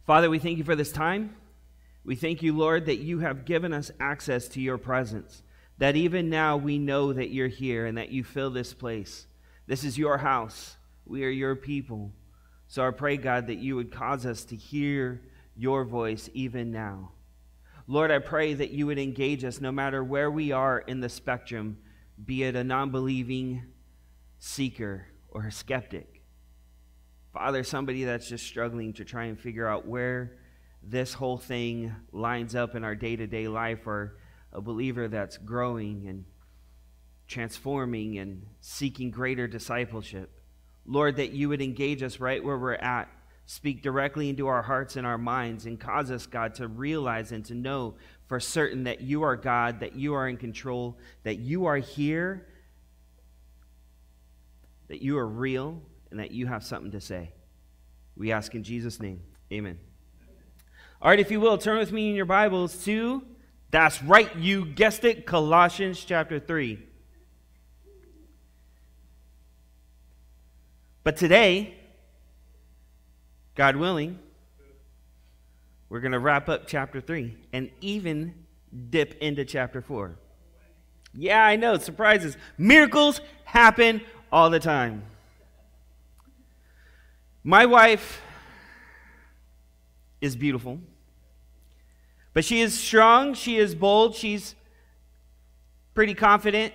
Father, we thank you for this time. We thank you, Lord, that you have given us access to your presence, that even now we know that you're here and that you fill this place. This is your house. We are your people. So I pray, God, that you would cause us to hear your voice even now. Lord, I pray that you would engage us no matter where we are in the spectrum, be it a non-believing seeker or a skeptic. Father, somebody that's just struggling to try and figure out where this whole thing lines up in our day-to-day life, or a believer that's growing and transforming and seeking greater discipleship. Lord, that you would engage us right where we're at, speak directly into our hearts and our minds, and cause us, God, to realize and to know for certain that you are God, that you are in control, that you are here, that you are real, and that you have something to say. We ask in Jesus' name, amen. All right, if you will, turn with me in your Bibles to, that's right, you guessed it, Colossians chapter 3. But today, God willing, we're going to wrap up chapter 3 and even dip into chapter 4. Yeah, I know, surprises. Miracles happen all the time. My wife is beautiful, but she is strong, she is bold, she's pretty confident.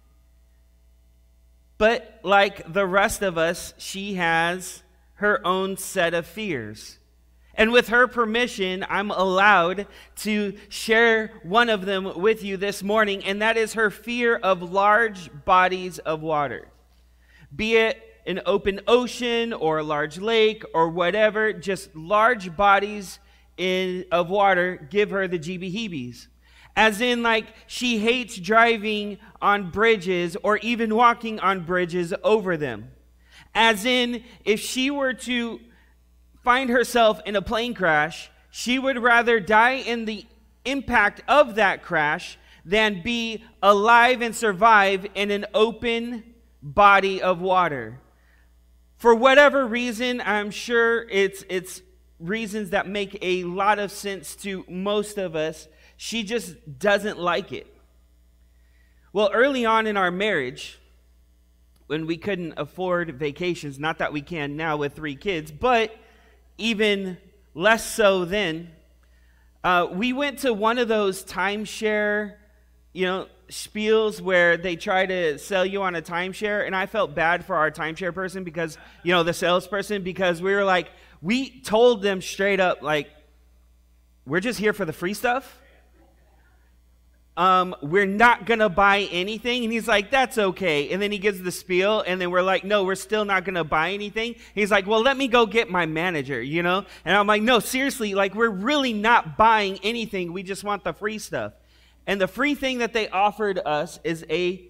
But like the rest of us, she has her own set of fears. And with her permission, I'm allowed to share one of them with you this morning, and that is her fear of large bodies of water. Be it an open ocean or a large lake or whatever, just large bodies of water give her the jeebie-heebies. As in, like, she hates driving on bridges or even walking on bridges over them. As in, if she were to find herself in a plane crash, she would rather die in the impact of that crash than be alive and survive in an open body of water. For whatever reason, I'm sure it's reasons that make a lot of sense to most of us, she just doesn't like it. Well, early on in our marriage, when we couldn't afford vacations, not that we can now with 3 kids, but even less so then, we went to one of those timeshare, spiels where they try to sell you on a timeshare, and I felt bad for our timeshare person because, the salesperson, because we were like, we told them straight up, like, we're just here for the free stuff. We're not going to buy anything. And he's like, that's okay. And then he gives the spiel, and then we're like, no, we're still not going to buy anything. He's like, well, let me go get my manager, And I'm like, no, seriously, like, we're really not buying anything. We just want the free stuff. And the free thing that they offered us is a,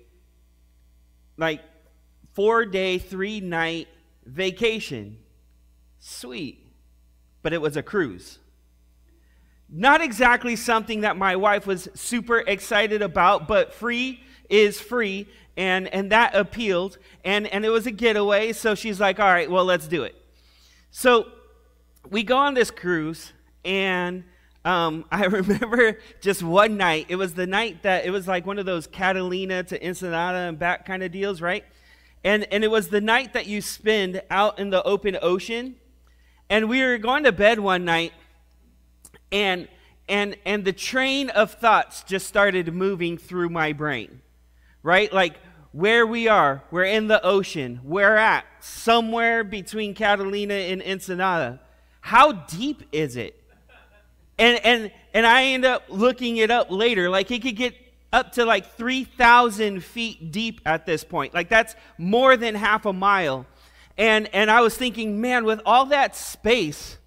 4-day, 3-night vacation. Sweet. But it was a cruise. Not exactly something that my wife was super excited about, but free is free, and that appealed, and it was a getaway, so she's like, all right, well, let's do it. So we go on this cruise, and I remember just one night, it was the night that, it was like one of those Catalina to Ensenada and back kind of deals, right? And it was the night that you spend out in the open ocean, and we were going to bed one night, and the train of thoughts just started moving through my brain, right? Like, where we are, we're in the ocean, we're at somewhere between Catalina and Ensenada. How deep is it? And I end up looking it up later. Like, it could get up to like 3,000 feet deep at this point. Like, that's more than half a mile. And I was thinking, man, with all that space,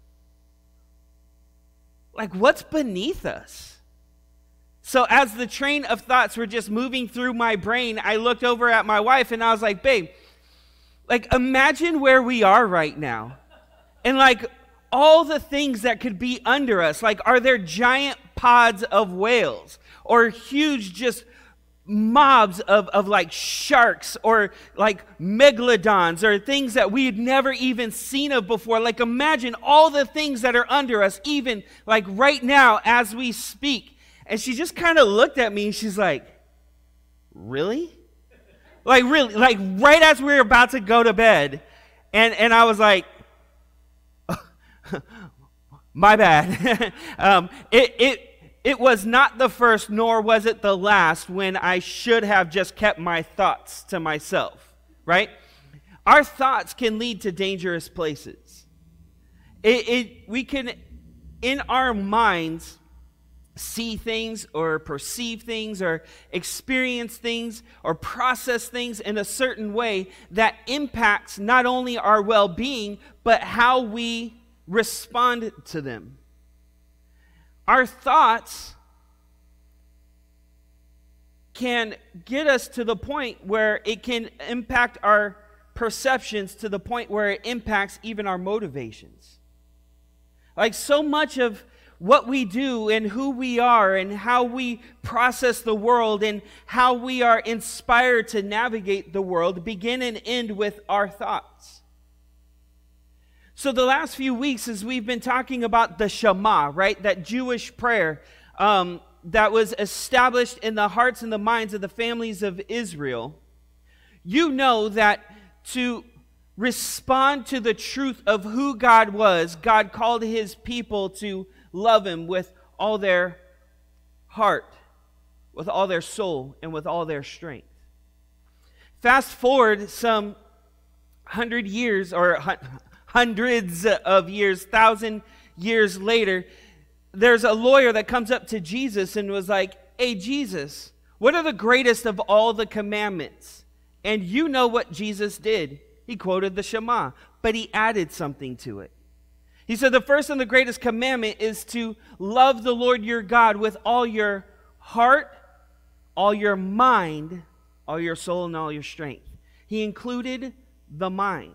like, what's beneath us? So as the train of thoughts were just moving through my brain, I looked over at my wife and I was like, babe, like, imagine where we are right now. And like, all the things that could be under us. Like, are there giant pods of whales? Or huge just mobs of like sharks or like megalodons or things that we had never even seen of before. Like imagine all the things that are under us, even like right now as we speak. And she just kind of looked at me and she's like, really? Like really, like right as we were about to go to bed. And I was like, my bad. It was not the first, nor was it the last, when I should have just kept my thoughts to myself, right? Our thoughts can lead to dangerous places. We can, in our minds, see things or perceive things or experience things or process things in a certain way that impacts not only our well-being, but how we respond to them. Our thoughts can get us to the point where it can impact our perceptions to the point where it impacts even our motivations. Like so much of what we do and who we are and how we process the world and how we are inspired to navigate the world begin and end with our thoughts. So the last few weeks, as we've been talking about the Shema, right, that Jewish prayer that was established in the hearts and the minds of the families of Israel, you know that to respond to the truth of who God was, God called his people to love him with all their heart, with all their soul, and with all their strength. Fast forward some 100 years or hundreds of years, 1,000 years later, there's a lawyer that comes up to Jesus and was like, hey, Jesus, what are the greatest of all the commandments? And you know what Jesus did. He quoted the Shema, but he added something to it. He said the first and the greatest commandment is to love the Lord your God with all your heart, all your mind, all your soul, and all your strength. He included the mind.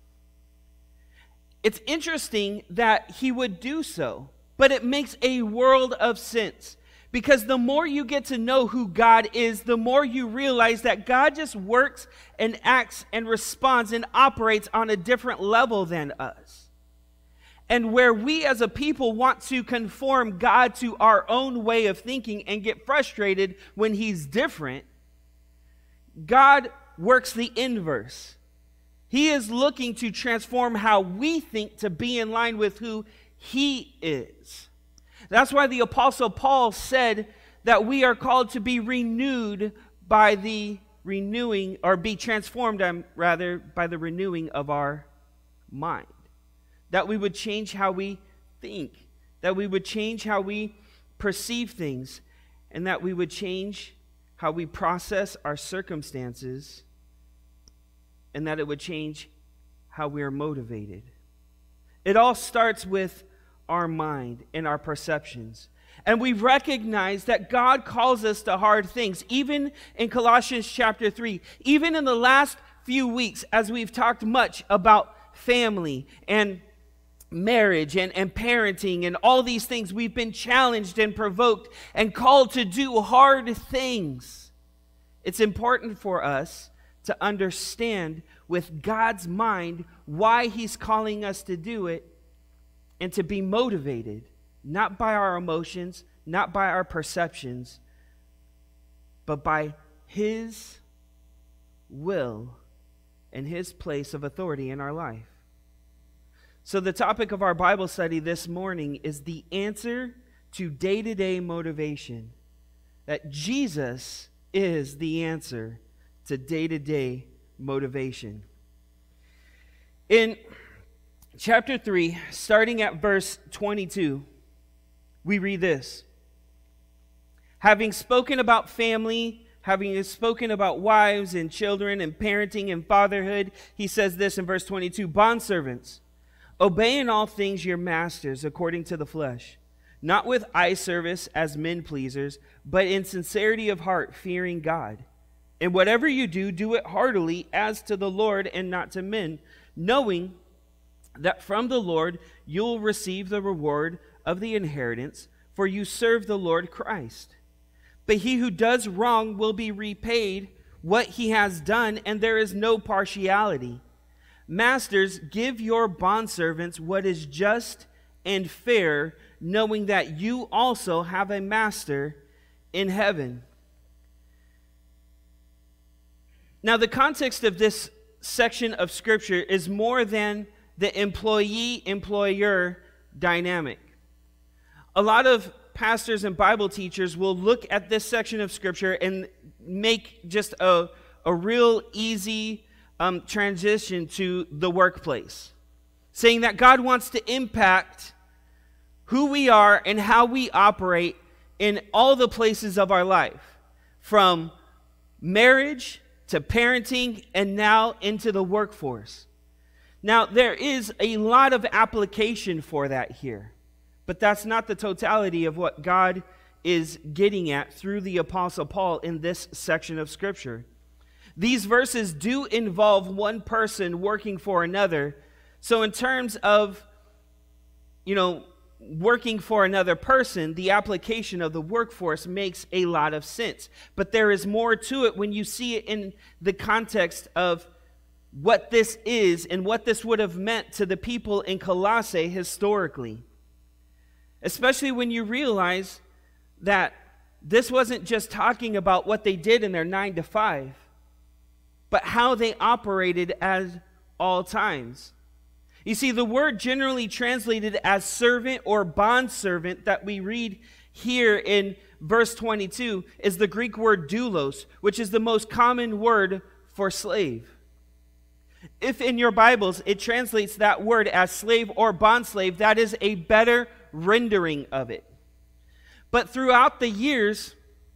It's interesting that he would do so, but it makes a world of sense. Because the more you get to know who God is, the more you realize that God just works and acts and responds and operates on a different level than us. And where we as a people want to conform God to our own way of thinking and get frustrated when he's different, God works the inverse. He is looking to transform how we think to be in line with who he is. That's why the Apostle Paul said that we are called to be renewed by the renewing, or be transformed, rather, by the renewing of our mind. That we would change how we think, that we would change how we perceive things, and that we would change how we process our circumstances, and that it would change how we are motivated. It all starts with our mind and our perceptions. And we recognize that God calls us to hard things. Even in Colossians chapter 3, even in the last few weeks, as we've talked much about family and marriage and parenting and all these things, we've been challenged and provoked and called to do hard things. It's important for us to understand with God's mind why he's calling us to do it, and to be motivated, not by our emotions, not by our perceptions, but by his will and his place of authority in our life. So the topic of our Bible study this morning is the answer to day-to-day motivation. That Jesus is the answer to day-to-day motivation. In chapter 3, starting at verse 22, we read this. Having spoken about family, having spoken about wives and children and parenting and fatherhood, he says this in verse 22, Bondservants, obey in all things your masters according to the flesh, not with eye service as men pleasers, but in sincerity of heart, fearing God. And whatever you do, do it heartily as to the Lord and not to men, knowing that from the Lord you'll receive the reward of the inheritance, for you serve the Lord Christ. but he who does wrong will be repaid what he has done, and there is no partiality. Masters, give your bondservants what is just and fair, knowing that you also have a master in heaven. Now, the context of this section of Scripture is more than the employee-employer dynamic. A lot of pastors and Bible teachers will look at this section of Scripture and make just a real easy transition to the workplace, saying that God wants to impact who we are and how we operate in all the places of our life, from marriage to parenting and now into the workforce. Now, there is a lot of application for that here, but that's not the totality of what God is getting at through the Apostle Paul in this section of Scripture. These verses do involve one person working for another. So in terms of, working for another person, the application of the workforce makes a lot of sense. But there is more to it when you see it in the context of what this is and what this would have meant to the people in Colossae historically. Especially when you realize that this wasn't just talking about what they did in their 9 to 5, but how they operated at all times. You see, the word generally translated as servant or bondservant that we read here in verse 22 is the Greek word doulos, which is the most common word for slave. If in your Bibles it translates that word as slave or bondslave, that is a better rendering of it. But throughout the years,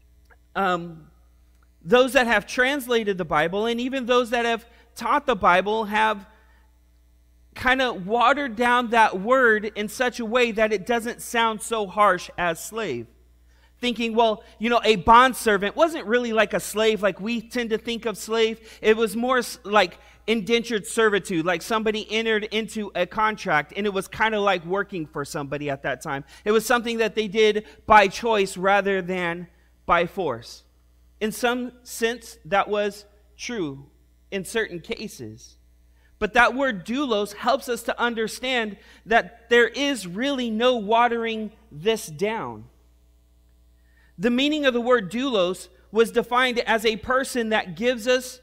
those that have translated the Bible and even those that have taught the Bible have kind of watered down that word in such a way that it doesn't sound so harsh as slave. Thinking, a bondservant wasn't really like a slave like we tend to think of slave. It was more like indentured servitude, like somebody entered into a contract, and it was kind of like working for somebody at that time. It was something that they did by choice rather than by force. In some sense, that was true in certain cases. But that word doulos helps us to understand that there is really no watering this down. The meaning of the word doulos was defined as a person that gives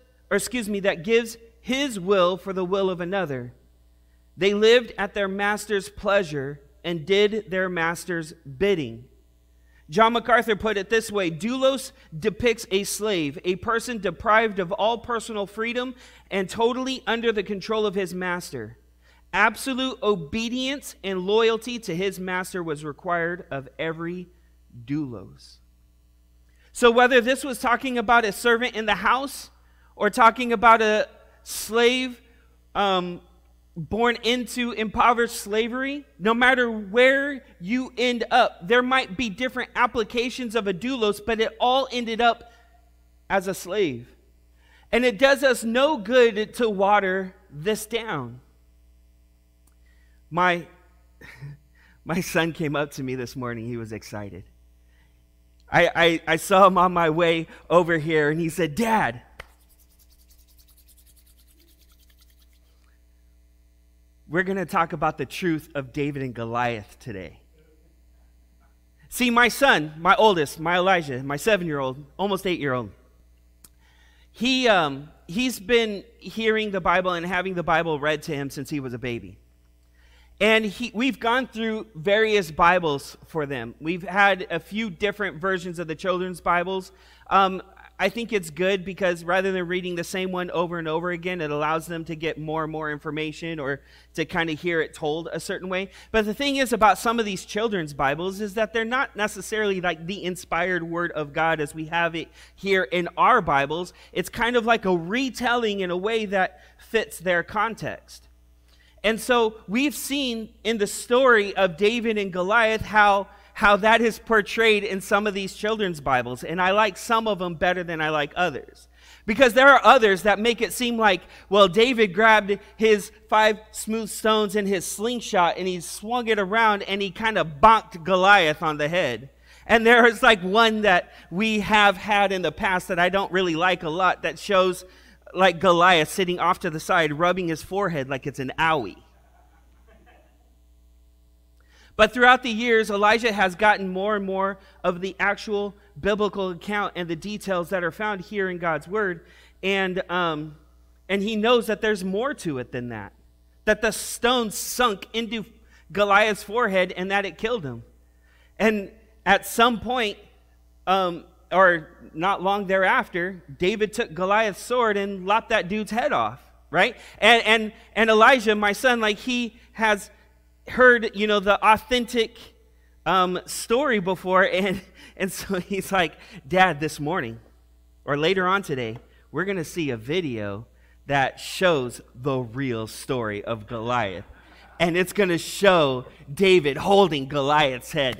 his will for the will of another. They lived at their master's pleasure and did their master's bidding. John MacArthur put it this way: doulos depicts a slave, a person deprived of all personal freedom and totally under the control of his master. Absolute obedience and loyalty to his master was required of every doulos. So whether this was talking about a servant in the house or talking about a slave born into impoverished slavery, no matter where you end up, there might be different applications of a doulos, but it all ended up as a slave. And it does us no good to water this down. My son came up to me this morning. He was excited. I saw him on my way over here, and he said, "Dad, we're going to talk about the truth of David and Goliath today." See, my son, my oldest, my Elijah, my 7-year-old, almost 8-year-old, he's been hearing the Bible and having the Bible read to him since he was a baby. And we've gone through various Bibles for them. We've had a few different versions of the children's Bibles. I think it's good because rather than reading the same one over and over again, it allows them to get more and more information or to kind of hear it told a certain way. But the thing is about some of these children's Bibles is that they're not necessarily like the inspired word of God as we have it here in our Bibles. It's kind of like a retelling in a way that fits their context. And so we've seen in the story of David and Goliath how that is portrayed in some of these children's Bibles. And I like some of them better than I like others. Because there are others that make it seem like, well, David grabbed his 5 smooth stones and his slingshot and he swung it around and he kind of bonked Goliath on the head. And there is like one that we have had in the past that I don't really like a lot that shows like Goliath sitting off to the side, rubbing his forehead like it's an owie. But throughout the years, Elijah has gotten more and more of the actual biblical account and the details that are found here in God's word. And he knows that there's more to it than that. That the stone sunk into Goliath's forehead and that it killed him. And at some point, or not long thereafter, David took Goliath's sword and lopped that dude's head off, right? And Elijah, my son, like he has heard, the authentic story before, and so he's like, Dad, this morning or later on today, we're going to see a video that shows the real story of Goliath. And it's going to show David holding Goliath's head.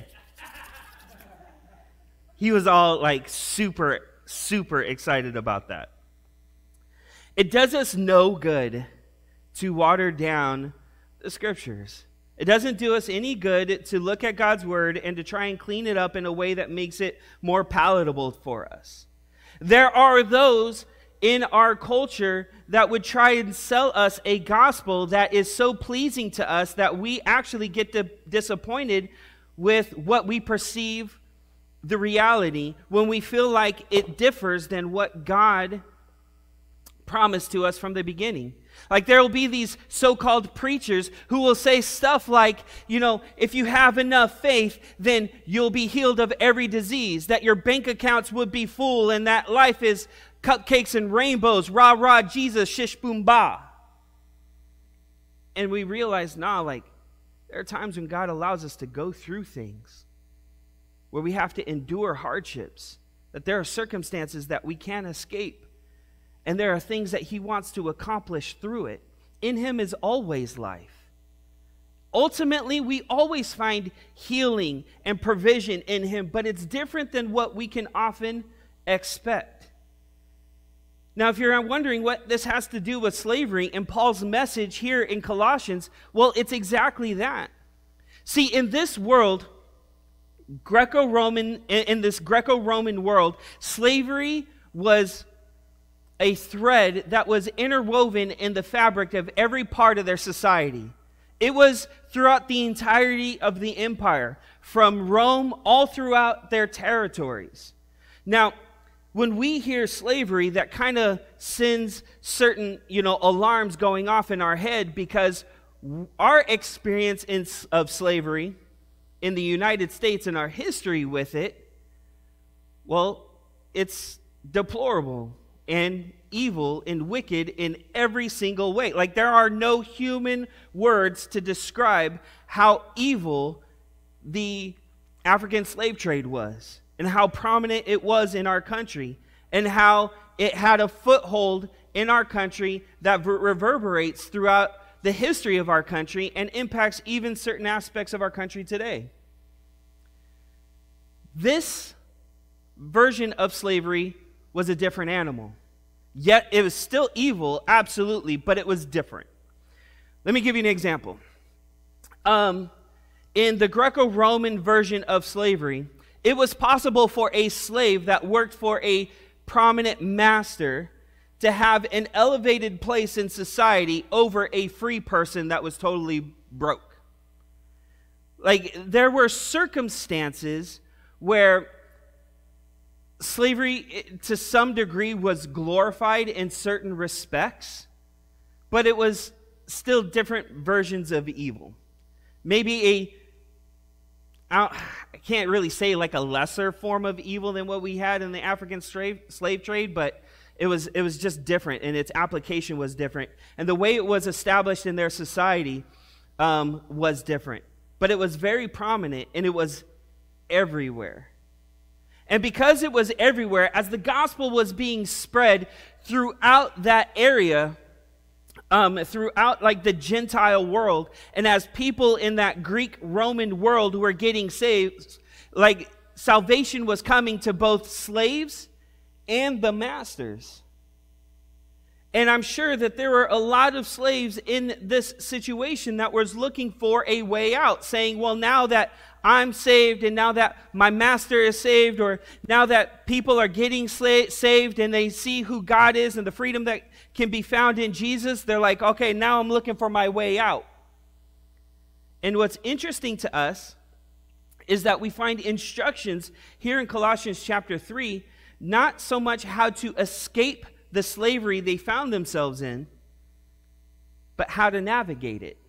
He was all like super, super excited about that. It does us no good to water down the scriptures. It doesn't do us any good to look at God's word and to try and clean it up in a way that makes it more palatable for us. There are those in our culture that would try and sell us a gospel that is so pleasing to us that we actually get disappointed with what we perceive the reality when we feel like it differs than what God promised to us from the beginning. Like there will be these so-called preachers who will say stuff like, if you have enough faith, then you'll be healed of every disease, that your bank accounts would be full, and that life is cupcakes and rainbows, rah, rah, Jesus, shish, boom, bah. And we realize now, there are times when God allows us to go through things where we have to endure hardships, that there are circumstances that we can't escape. And there are things that he wants to accomplish through it. In him is always life. Ultimately, we always find healing and provision in him, but it's different than what we can often expect. Now, if you're wondering what this has to do with slavery and Paul's message here in Colossians, well, it's exactly that. See, in this world, in this Greco-Roman world, slavery was a thread that was interwoven in the fabric of every part of their society. It was throughout the entirety of the empire, from Rome all throughout their territories. Now, when we hear slavery, that kind of sends certain, alarms going off in our head, because our experience of slavery in the United States and our history with it, well, it's deplorable and evil and wicked in every single way. Like there are no human words to describe how evil the African slave trade was, and how prominent it was in our country, and how it had a foothold in our country that reverberates throughout the history of our country and impacts even certain aspects of our country today. This version of slavery was a different animal. Yet it was still evil, absolutely, but it was different. Let me give you an example. In the Greco-Roman version of slavery, it was possible for a slave that worked for a prominent master to have an elevated place in society over a free person that was totally broke. Like there were circumstances where slavery, to some degree, was glorified in certain respects, but it was still different versions of evil. Maybe I can't really say like a lesser form of evil than what we had in the African slave trade, but it was just different, and its application was different. And the way it was established in their society was different. But it was very prominent, and it was everywhere. And because it was everywhere, as the gospel was being spread throughout that area, throughout like the Gentile world, and as people in that Greek-Roman world were getting saved, like salvation was coming to both slaves and the masters. And I'm sure that there were a lot of slaves in this situation that was looking for a way out, saying, well, now that I'm saved and now that my master is saved, or now that people are getting saved and they see who God is and the freedom that can be found in Jesus, they're like, okay, now I'm looking for my way out. And what's interesting to us is that we find instructions here in Colossians chapter 3, not so much how to escape the slavery they found themselves in, but how to navigate it.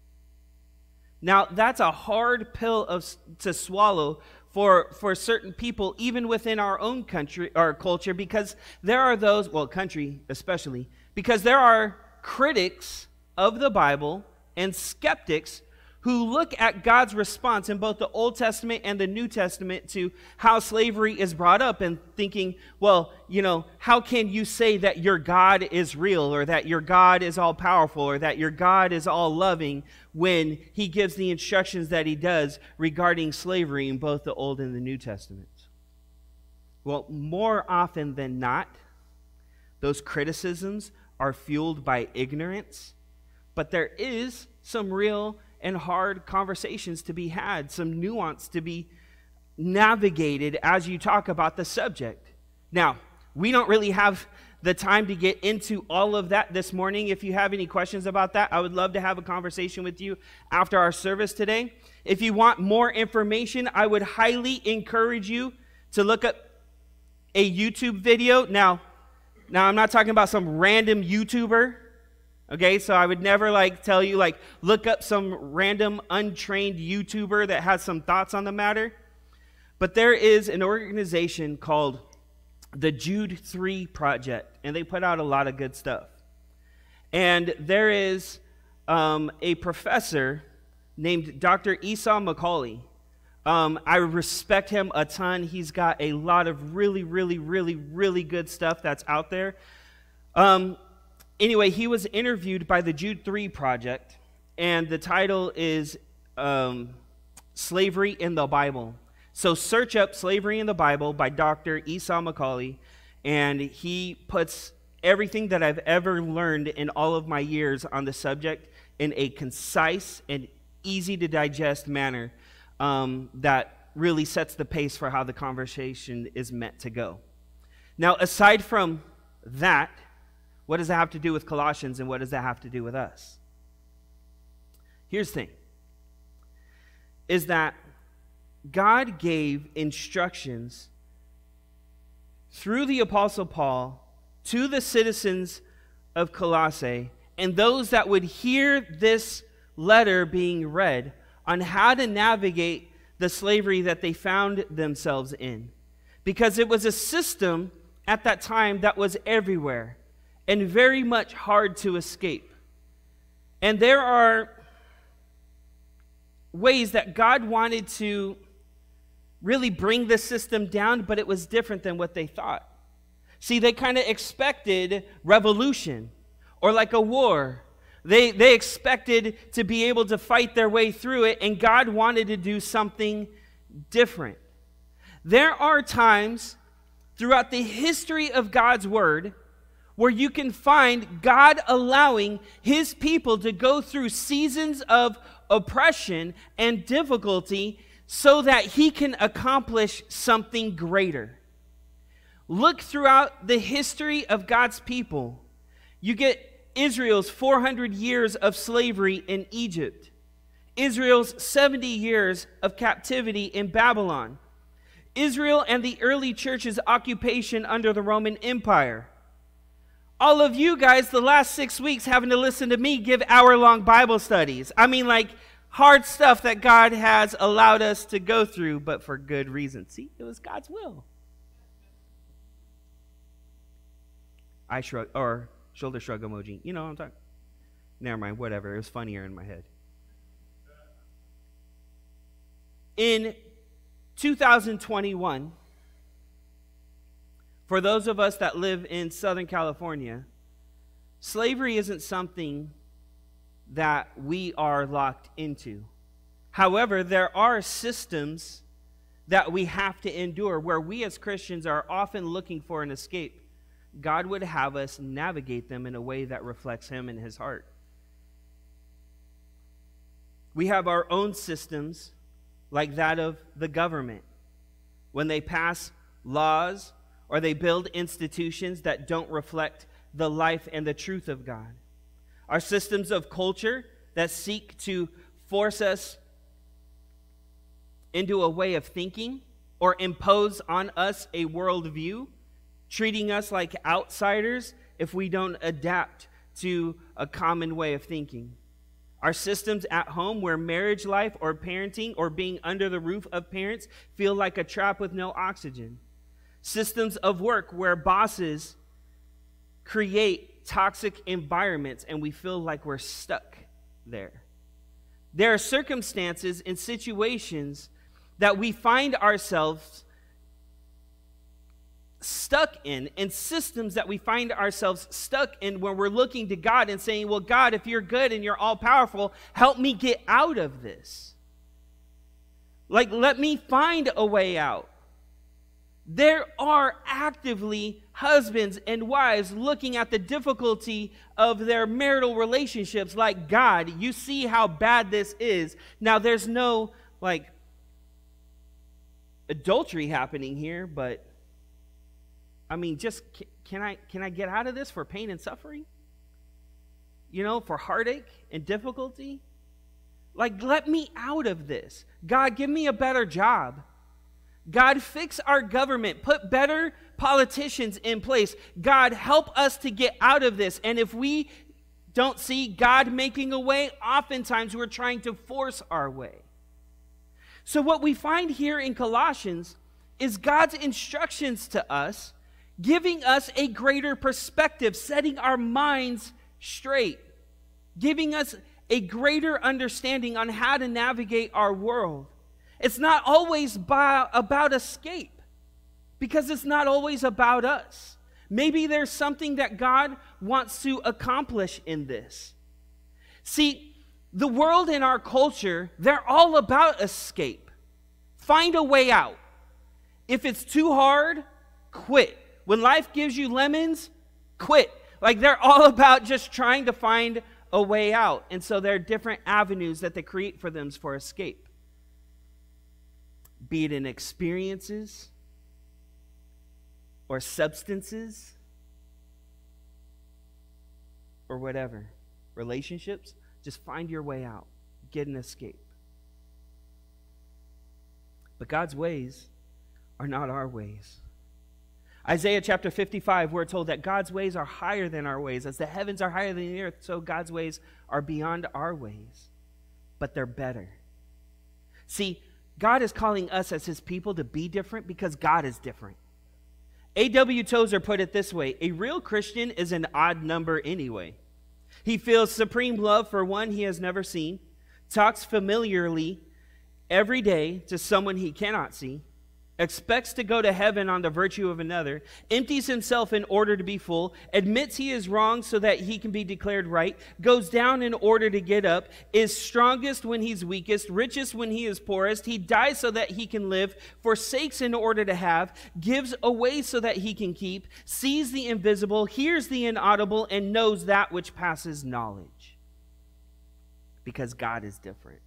Now, that's a hard pill to swallow for certain people, even within our own country or culture, because there are those, well, country especially, because there are critics of the Bible and skeptics who look at God's response in both the Old Testament and the New Testament to how slavery is brought up and thinking, well, how can you say that your God is real, or that your God is all powerful, or that your God is all loving when he gives the instructions that he does regarding slavery in both the Old and the New Testaments? Well, more often than not, those criticisms are fueled by ignorance, but there is some real and hard conversations to be had, some nuance to be navigated as you talk about the subject. Now, we don't really have the time to get into all of that this morning. If you have any questions about that, I would love to have a conversation with you after our service today. If you want more information, I would highly encourage you to look up a YouTube video. Now I'm not talking about some random YouTuber. Okay, so I would never tell you look up some random untrained YouTuber that has some thoughts on the matter. But there is an organization called the Jude 3 Project, and they put out a lot of good stuff. And there is a professor named Dr. Esau McCaulley. I respect him a ton. He's got a lot of really, really, really, really good stuff that's out there. Anyway, he was interviewed by the Jude 3 Project, and the title is Slavery in the Bible. So search up Slavery in the Bible by Dr. Esau McCaulley, and he puts everything that I've ever learned in all of my years on the subject in a concise and easy to digest manner that really sets the pace for how the conversation is meant to go. Now, aside from that, what does that have to do with Colossians, and what does that have to do with us? Here's the thing, is that God gave instructions through the Apostle Paul to the citizens of Colossae and those that would hear this letter being read on how to navigate the slavery that they found themselves in. Because it was a system at that time that was everywhere and very much hard to escape. And there are ways that God wanted to really bring the system down, but it was different than what they thought. See, they kind of expected revolution or like a war. They expected to be able to fight their way through it, and God wanted to do something different. There are times throughout the history of God's word where you can find God allowing his people to go through seasons of oppression and difficulty so that he can accomplish something greater. Look throughout the history of God's people. You get Israel's 400 years of slavery in Egypt, Israel's 70 years of captivity in Babylon, Israel and the early church's occupation under the Roman Empire. All of you guys, the last 6 weeks, having to listen to me give hour-long Bible studies. I mean, hard stuff that God has allowed us to go through, but for good reason. See, it was God's will. I shrug, or shoulder shrug emoji. You know what I'm talking. Never mind, whatever. It was funnier in my head. In 2021, for those of us that live in Southern California, slavery isn't something that we are locked into. However, there are systems that we have to endure where we as Christians are often looking for an escape. God would have us navigate them in a way that reflects Him and His heart. We have our own systems, like that of the government, when they pass laws or they build institutions that don't reflect the life and the truth of God. Our systems of culture that seek to force us into a way of thinking or impose on us a worldview, treating us like outsiders if we don't adapt to a common way of thinking. Our systems at home where marriage life or parenting or being under the roof of parents feel like a trap with no oxygen. Systems of work where bosses create toxic environments and we feel like we're stuck there. There are circumstances and situations that we find ourselves stuck in, and systems that we find ourselves stuck in when we're looking to God and saying, well, God, if you're good and you're all powerful, help me get out of this. Like, let me find a way out. There are actively husbands and wives looking at the difficulty of their marital relationships like, God, you see how bad this is. Now, there's no, adultery happening here, but I mean, just can I get out of this for pain and suffering? For heartache and difficulty? Let me out of this. God, give me a better job. God, fix our government. Put better politicians in place. God, help us to get out of this. And if we don't see God making a way, oftentimes we're trying to force our way. So what we find here in Colossians is God's instructions to us, giving us a greater perspective, setting our minds straight, giving us a greater understanding on how to navigate our world. It's not always about escape, because it's not always about us. Maybe there's something that God wants to accomplish in this. See, the world and our culture, they're all about escape. Find a way out. If it's too hard, quit. When life gives you lemons, quit. They're all about just trying to find a way out. And so there are different avenues that they create for them for escape. Be it in experiences or substances or whatever. Relationships, just find your way out. Get an escape. But God's ways are not our ways. Isaiah chapter 55, we're told that God's ways are higher than our ways. As the heavens are higher than the earth, so God's ways are beyond our ways. But they're better. See, God is calling us as His people to be different because God is different. A.W. Tozer put it this way: a real Christian is an odd number anyway. He feels supreme love for one he has never seen, talks familiarly every day to someone he cannot see, expects to go to heaven on the virtue of another, empties himself in order to be full, admits he is wrong so that he can be declared right, goes down in order to get up, is strongest when he's weakest, richest when he is poorest, he dies so that he can live, forsakes in order to have, gives away so that he can keep, sees the invisible, hears the inaudible, and knows that which passes knowledge. Because God is different.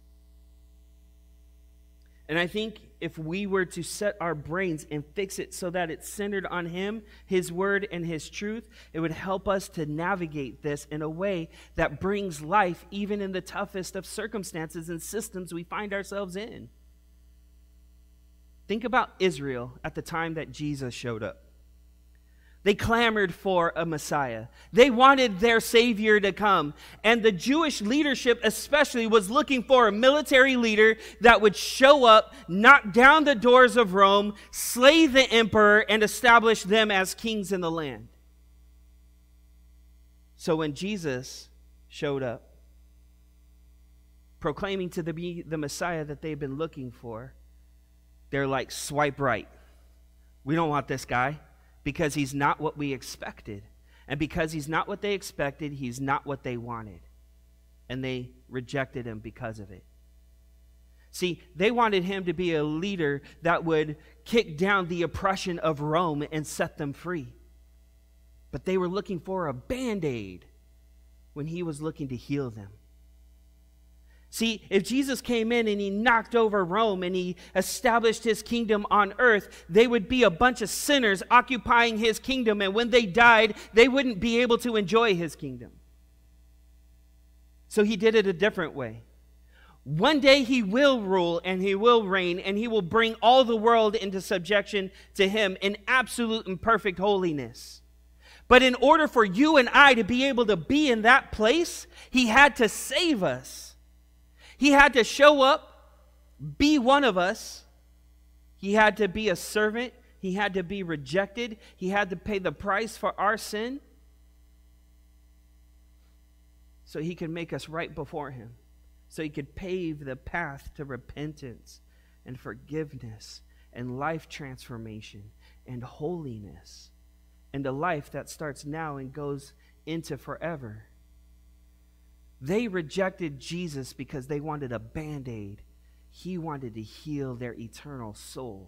And I think if we were to set our brains and fix it so that it's centered on Him, His Word, and His truth, it would help us to navigate this in a way that brings life even in the toughest of circumstances and systems we find ourselves in. Think about Israel at the time that Jesus showed up. They clamored for a Messiah. They wanted their Savior to come. And the Jewish leadership especially was looking for a military leader that would show up, knock down the doors of Rome, slay the emperor, and establish them as kings in the land. So when Jesus showed up, proclaiming to be the Messiah that they've been looking for, they're like, swipe right. We don't want this guy. Because he's not what we expected. And because he's not what they expected, he's not what they wanted. And they rejected him because of it. See, they wanted him to be a leader that would kick down the oppression of Rome and set them free. But they were looking for a Band-Aid when he was looking to heal them. See, if Jesus came in and he knocked over Rome and he established his kingdom on earth, they would be a bunch of sinners occupying his kingdom, and when they died, they wouldn't be able to enjoy his kingdom. So he did it a different way. One day he will rule and he will reign, and he will bring all the world into subjection to him in absolute and perfect holiness. But in order for you and I to be able to be in that place, he had to save us. He had to show up, be one of us. He had to be a servant. He had to be rejected. He had to pay the price for our sin so he could make us right before him, so he could pave the path to repentance and forgiveness and life transformation and holiness, and a life that starts now and goes into forever. They rejected Jesus because they wanted a Band-Aid. He wanted to heal their eternal soul.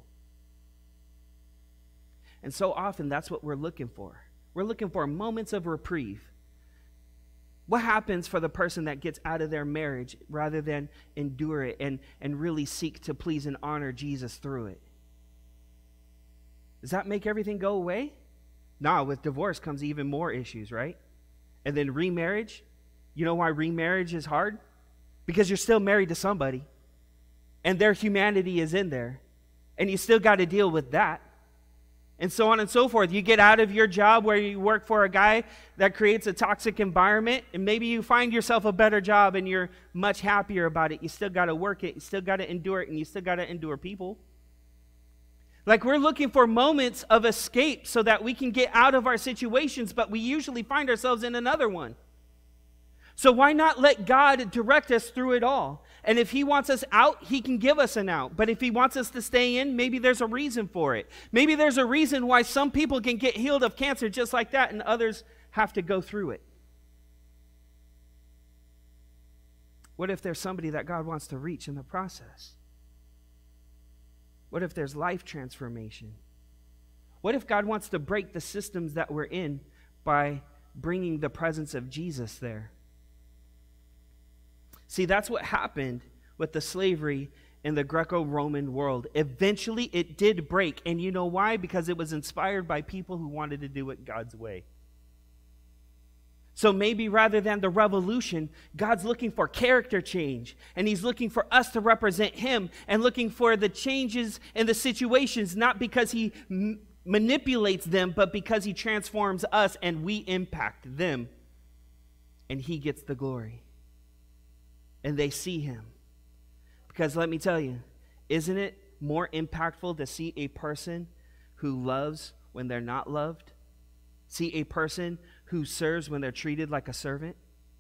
And so often that's what we're looking for. We're looking for moments of reprieve. What happens for the person that gets out of their marriage rather than endure it and really seek to please and honor Jesus through it? Does that make everything go away? No, with divorce comes even more issues, right? And then remarriage. You know why remarriage is hard? Because you're still married to somebody, and their humanity is in there, and you still got to deal with that. And so on and so forth. You get out of your job where you work for a guy that creates a toxic environment, and maybe you find yourself a better job and you're much happier about it. You still got to work it, you still got to endure it, and you still got to endure people. Like, we're looking for moments of escape so that we can get out of our situations, but we usually find ourselves in another one. So why not let God direct us through it all? And if he wants us out, he can give us an out. But if he wants us to stay in, maybe there's a reason for it. Maybe there's a reason why some people can get healed of cancer just like that and others have to go through it. What if there's somebody that God wants to reach in the process? What if there's life transformation? What if God wants to break the systems that we're in by bringing the presence of Jesus there? See, that's what happened with the slavery in the Greco-Roman world. Eventually, it did break. And you know why? Because it was inspired by people who wanted to do it God's way. So maybe rather than the revolution, God's looking for character change. And he's looking for us to represent him and looking for the changes in the situations, not because he manipulates them, but because he transforms us and we impact them. And he gets the glory. And they see him. Because let me tell you, isn't it more impactful to see a person who loves when they're not loved? See a person who serves when they're treated like a servant?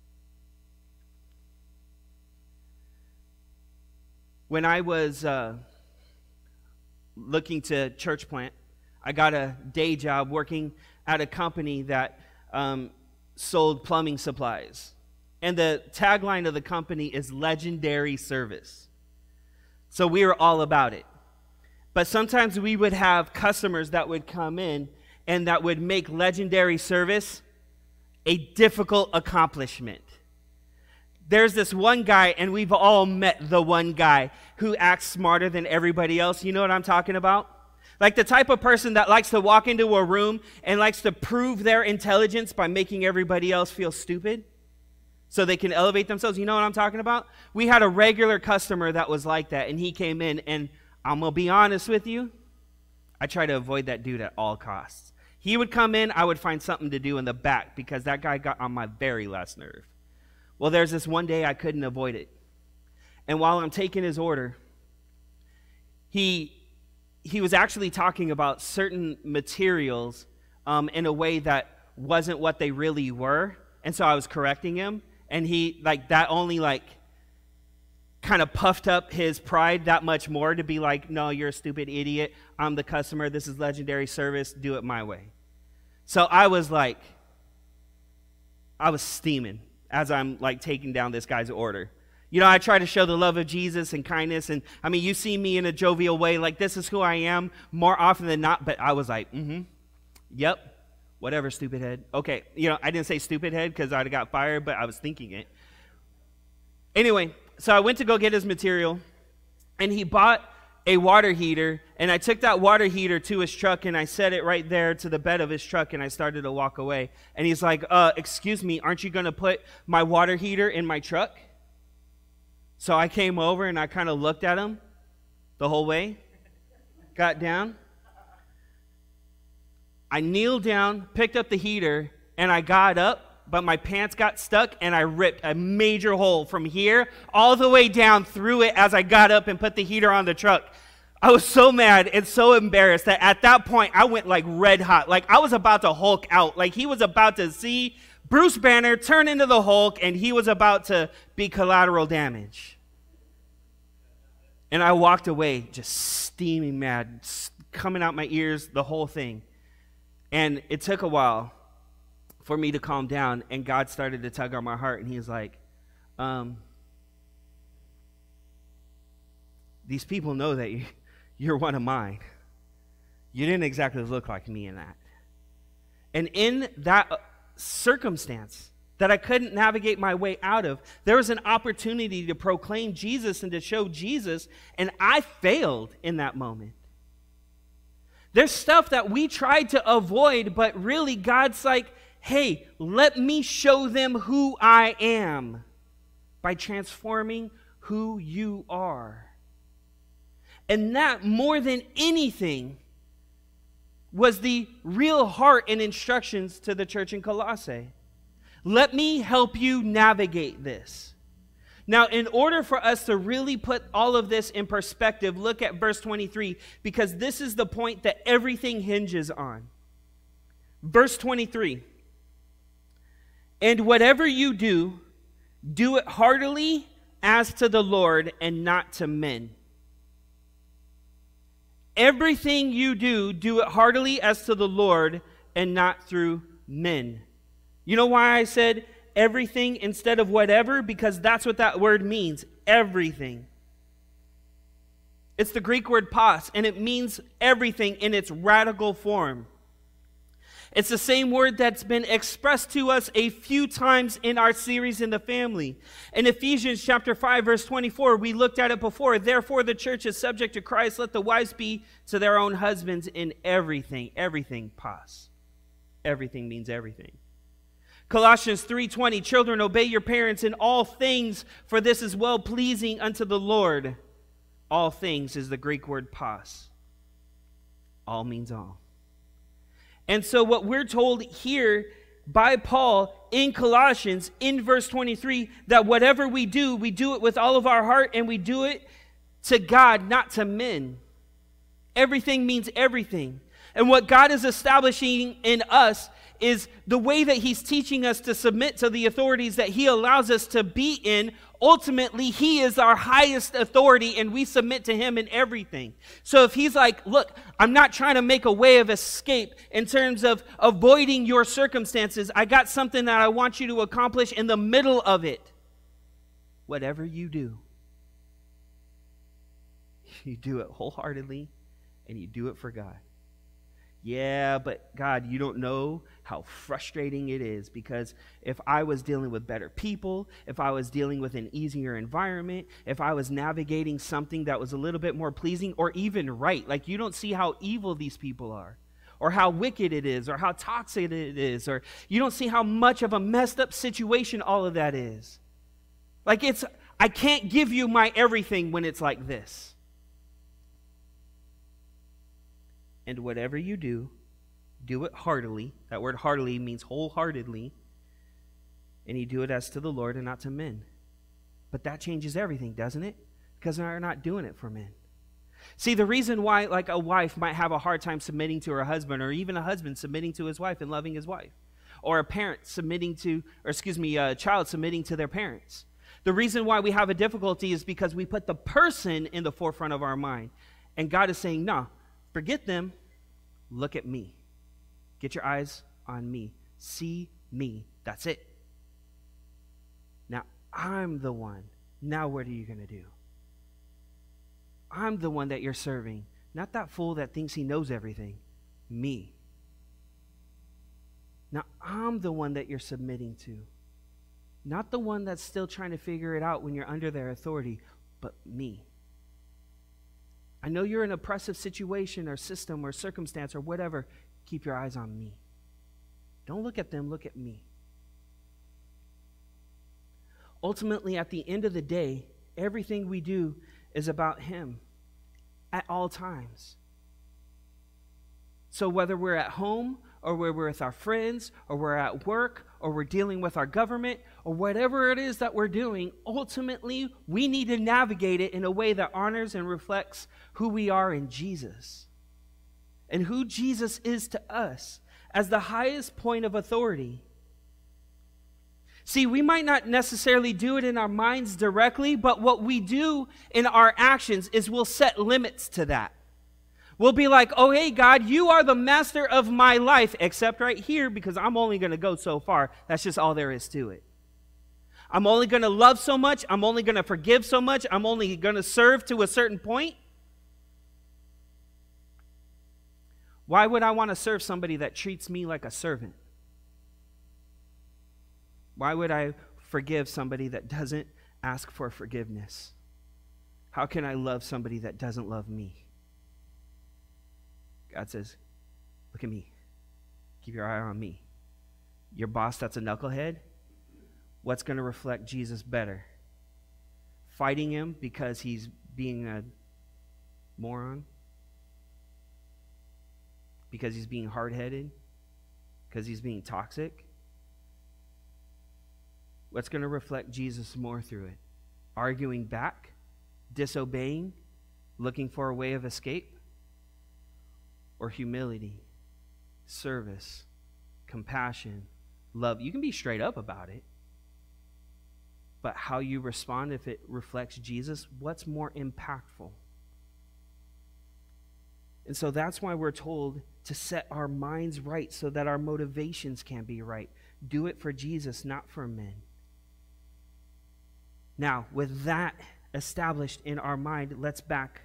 When I was looking to church plant, I got a day job working at a company that sold plumbing supplies. And the tagline of the company is legendary service. So we were all about it. But sometimes we would have customers that would come in and that would make legendary service a difficult accomplishment. There's this one guy, and we've all met the one guy who acts smarter than everybody else. You know what I'm talking about? Like the type of person that likes to walk into a room and likes to prove their intelligence by making everybody else feel stupid so they can elevate themselves. You know what I'm talking about? We had a regular customer that was like that, and he came in, and I'm going to be honest with you, I try to avoid that dude at all costs. He would come in, I would find something to do in the back because that guy got on my very last nerve. Well, there's this one day I couldn't avoid it. And while I'm taking his order, he was actually talking about certain materials in a way that wasn't what they really were. And so I was correcting him. And he, that only, kind of puffed up his pride that much more to be like, no, you're a stupid idiot. I'm the customer. This is legendary service. Do it my way. So I was steaming as I'm, taking down this guy's order. You know, I try to show the love of Jesus and kindness. And, I mean, you see me in a jovial way, this is who I am more often than not. But I was like, yep, Whatever, stupid head. Okay, I didn't say stupid head because I'd have got fired, but I was thinking it. Anyway, so I went to go get his material, and he bought a water heater, and I took that water heater to his truck, and I set it right there to the bed of his truck, and I started to walk away. And he's like, excuse me, aren't you going to put my water heater in my truck? So I came over, and I kind of looked at him the whole way, got down. I kneeled down, picked up the heater, and I got up, but my pants got stuck, and I ripped a major hole from here all the way down through it as I got up and put the heater on the truck. I was so mad and so embarrassed that at that point, I went like red hot. Like I was about to Hulk out. Like he was about to see Bruce Banner turn into the Hulk, and he was about to be collateral damage. And I walked away just steaming mad, coming out my ears, the whole thing. And it took a while for me to calm down, and God started to tug on my heart, and he was like, these people know that you're one of mine. You didn't exactly look like me in that. And in that circumstance that I couldn't navigate my way out of, there was an opportunity to proclaim Jesus and to show Jesus, and I failed in that moment. There's stuff that we tried to avoid, but really God's like, hey, let me show them who I am by transforming who you are. And that, more than anything, was the real heart and instructions to the church in Colossae. Let me help you navigate this. Now, in order for us to really put all of this in perspective, look at verse 23, because this is the point that everything hinges on. Verse 23. And whatever you do, do it heartily as to the Lord and not to men. Everything you do, do it heartily as to the Lord and not through men. You know why I said everything instead of whatever? Because that's what that word means, everything. It's the Greek word pas, and it means everything in its radical form. It's the same word that's been expressed to us a few times in our series in the family. In Ephesians chapter 5, verse 24, we looked at it before. Therefore, the church is subject to Christ. Let the wives be to their own husbands in everything. Everything, pas. Everything means everything. Colossians 3:20, children, obey your parents in all things, for this is well-pleasing unto the Lord. All things is the Greek word pas. All means all. And so what we're told here by Paul in Colossians, in verse 23, that whatever we do it with all of our heart, and we do it to God, not to men. Everything means everything. And what God is establishing in us is the way that he's teaching us to submit to the authorities that he allows us to be in. Ultimately, he is our highest authority, and we submit to him in everything. So if he's like, look, I'm not trying to make a way of escape in terms of avoiding your circumstances. I got something that I want you to accomplish in the middle of it. Whatever you do it wholeheartedly, and you do it for God. Yeah, but God, you don't know how frustrating it is, because if I was dealing with better people, if I was dealing with an easier environment, if I was navigating something that was a little bit more pleasing or even right, like you don't see how evil these people are, or how wicked it is, or how toxic it is, or you don't see how much of a messed up situation all of that is. Like I can't give you my everything when it's like this. And whatever you do it heartily. That word heartily means wholeheartedly. And you do it as to the Lord and not to men. But that changes everything, doesn't it? Because they're not doing it for men. See, the reason why, like, a wife might have a hard time submitting to her husband, or even a husband submitting to his wife and loving his wife, or a parent submitting to, a child submitting to their parents. The reason why we have a difficulty is because we put the person in the forefront of our mind. And God is saying, no, forget them. Look at me. Get your eyes on me. See me. That's it. Now, I'm the one. Now what are you going to do? I'm the one that you're serving. Not that fool that thinks he knows everything. Me. Now, I'm the one that you're submitting to. Not the one that's still trying to figure it out when you're under their authority, but me. I know you're in an oppressive situation or system or circumstance or whatever. Keep your eyes on me. Don't look at them, look at me. Ultimately, at the end of the day, everything we do is about Him at all times. So whether we're at home or where we're with our friends or we're at work or we're dealing with our government or whatever it is that we're doing, ultimately, we need to navigate it in a way that honors and reflects who we are in Jesus and who Jesus is to us as the highest point of authority. See, we might not necessarily do it in our minds directly, but what we do in our actions is we'll set limits to that. We'll be like, oh, hey, God, you are the master of my life, except right here because I'm only going to go so far. That's just all there is to it. I'm only going to love so much. I'm only going to forgive so much. I'm only going to serve to a certain point. Why would I want to serve somebody that treats me like a servant? Why would I forgive somebody that doesn't ask for forgiveness? How can I love somebody that doesn't love me? God says, look at me. Keep your eye on me. Your boss that's a knucklehead, what's going to reflect Jesus better? Fighting him because he's being a moron? Because he's being hard-headed? Because he's being toxic? What's going to reflect Jesus more through it? Arguing back? Disobeying? Looking for a way of escape? Or humility, service, compassion, love? You can be straight up about it. But how you respond, if it reflects Jesus, what's more impactful? And so that's why we're told to set our minds right so that our motivations can be right. Do it for Jesus, not for men. Now, with that established in our mind, let's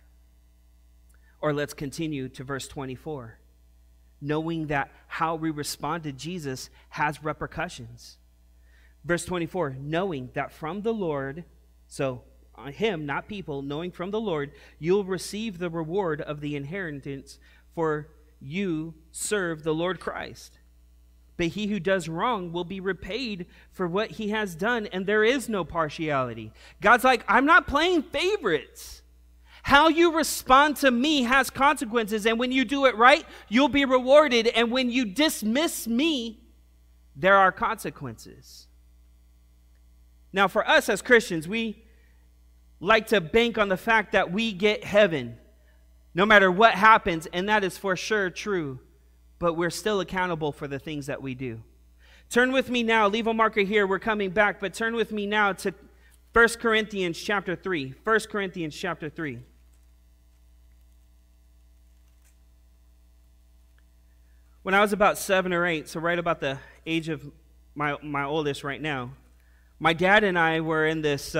continue to verse 24. Knowing that how we respond to Jesus has repercussions. Verse 24, knowing that from the Lord, so him, not people, knowing from the Lord, you'll receive the reward of the inheritance, for you serve the Lord Christ. But he who does wrong will be repaid for what he has done, and there is no partiality. God's like, I'm not playing favorites. How you respond to me has consequences, and when you do it right, you'll be rewarded, and when you dismiss me, there are consequences. Now, for us as Christians, we like to bank on the fact that we get heaven no matter what happens, and that is for sure true, but we're still accountable for the things that we do. Turn with me now, leave a marker here, we're coming back, but turn with me now to 1 Corinthians chapter 3. 1 Corinthians chapter 3. When I was about 7 or 8, so right about the age of my oldest right now, my dad and I were in this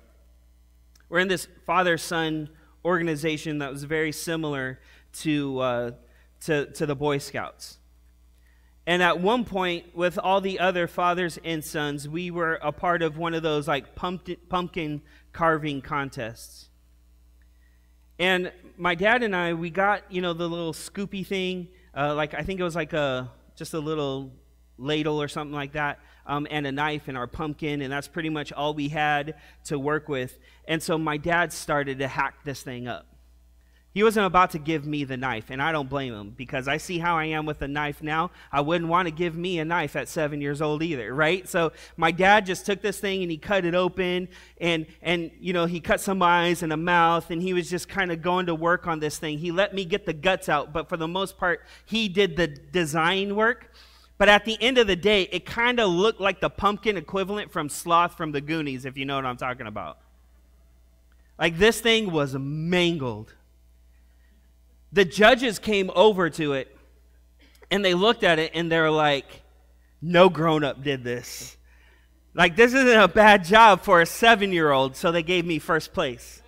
father-son organization that was very similar to the Boy Scouts. And at one point, with all the other fathers and sons, we were a part of one of those like pumpkin carving contests. And my dad and I, we got, the little scoopy thing, I think it was like just a little ladle or something like that, and a knife and our pumpkin, and that's pretty much all we had to work with. And so my dad started to hack this thing up. He wasn't about to give me the knife, and I don't blame him, because I see how I am with a knife now. I wouldn't want to give me a knife at 7 years old either, right? So my dad just took this thing and he cut it open, and he cut some eyes and a mouth, and he was just kind of going to work on this thing. He let me get the guts out, but for the most part, he did the design work. But at the end of the day, it kind of looked like the pumpkin equivalent from Sloth from the Goonies, if you know what I'm talking about. Like, this thing was mangled. The judges came over to it, and they looked at it, and they're like, no grown-up did this. Like, this isn't a bad job for a 7-year-old, so they gave me first place.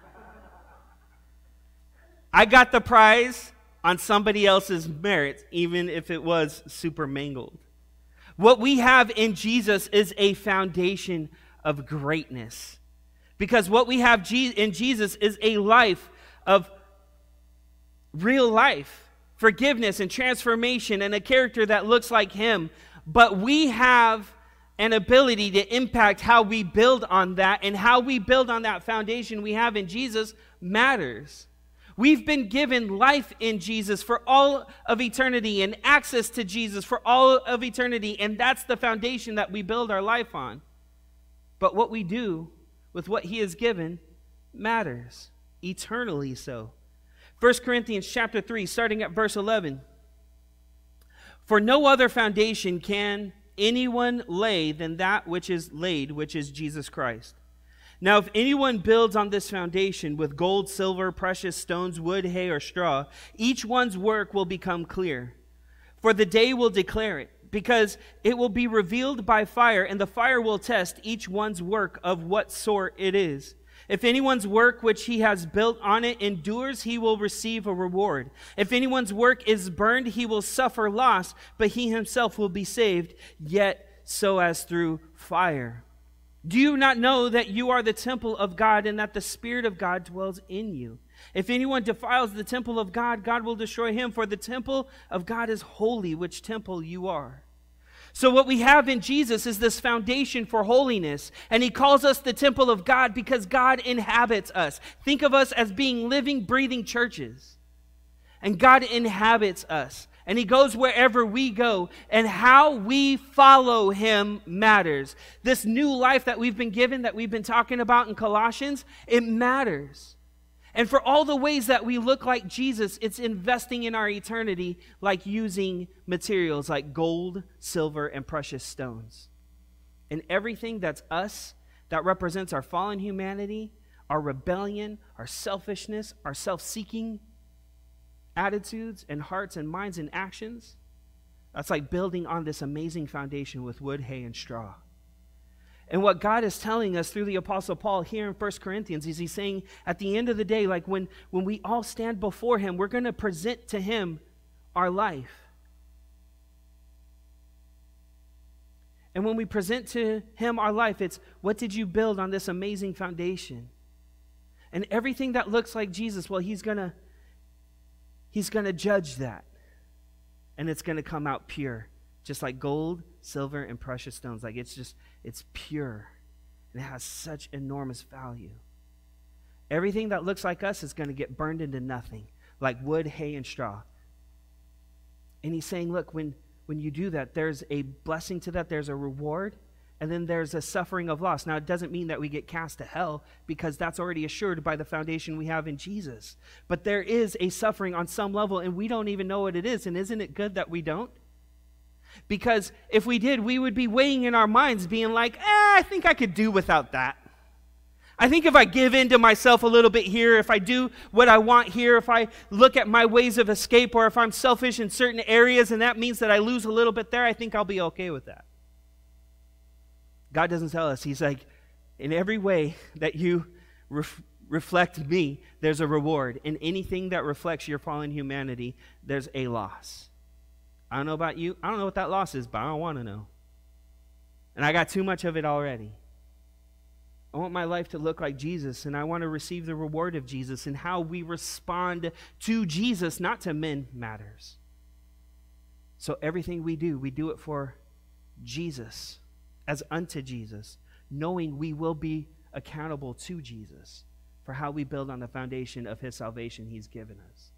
I got the prize on somebody else's merits, even if it was super mangled. What we have in Jesus is a foundation of greatness. Because what we have in Jesus is a life of real life, forgiveness and transformation, and a character that looks like him. But we have an ability to impact how we build on that, and how we build on that foundation we have in Jesus matters. We've been given life in Jesus for all of eternity and access to Jesus for all of eternity, and that's the foundation that we build our life on. But what we do with what he has given matters, eternally so. 1 Corinthians chapter 3, starting at verse 11. For no other foundation can anyone lay than that which is laid, which is Jesus Christ. Now, if anyone builds on this foundation with gold, silver, precious stones, wood, hay, or straw, each one's work will become clear. For the day will declare it, because it will be revealed by fire, and the fire will test each one's work of what sort it is. If anyone's work which he has built on it endures, he will receive a reward. If anyone's work is burned, he will suffer loss, but he himself will be saved, yet so as through fire. Do you not know that you are the temple of God, and that the Spirit of God dwells in you? If anyone defiles the temple of God, God will destroy him, for the temple of God is holy, which temple you are. So what we have in Jesus is this foundation for holiness, and he calls us the temple of God because God inhabits us. Think of us as being living, breathing churches, and God inhabits us. And he goes wherever we go, and how we follow him matters. This new life that we've been given, that we've been talking about in Colossians, it matters. And for all the ways that we look like Jesus, it's investing in our eternity, like using materials like gold, silver, and precious stones. And everything that's us, that represents our fallen humanity, our rebellion, our selfishness, our self-seeking attitudes and hearts and minds and actions, that's like building on this amazing foundation with wood, hay, and straw. And what God is telling us through the Apostle Paul here in 1 Corinthians is he's saying at the end of the day, like when we all stand before him, we're going to present to him our life. And when we present to him our life, it's what did you build on this amazing foundation? And everything that looks like Jesus, well, he's going to judge that. And it's going to come out pure. Just like gold, silver, and precious stones. Like it's pure. And it has such enormous value. Everything that looks like us is going to get burned into nothing. Like wood, hay, and straw. And he's saying, look, when you do that, there's a blessing to that. There's a reward. And then there's a suffering of loss. Now, it doesn't mean that we get cast to hell, because that's already assured by the foundation we have in Jesus. But there is a suffering on some level, and we don't even know what it is. And isn't it good that we don't? Because if we did, we would be weighing in our minds, being like, I think I could do without that. I think if I give in to myself a little bit here, if I do what I want here, if I look at my ways of escape, or if I'm selfish in certain areas and that means that I lose a little bit there, I think I'll be okay with that. God doesn't tell us. He's like, in every way that you reflect me, there's a reward. In anything that reflects your fallen humanity, there's a loss. I don't know about you. I don't know what that loss is, but I don't want to know. And I got too much of it already. I want my life to look like Jesus, and I want to receive the reward of Jesus, and how we respond to Jesus, not to men, matters. So everything we do it for Jesus, as unto Jesus, knowing we will be accountable to Jesus for how we build on the foundation of his salvation he's given us.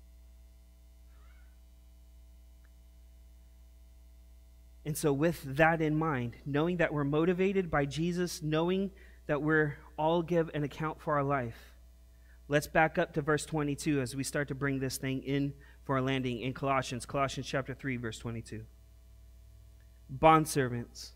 And so with that in mind, knowing that we're motivated by Jesus, knowing that we're all give an account for our life, let's back up to verse 22 as we start to bring this thing in for a landing in Colossians chapter 3, verse 22. Bondservants,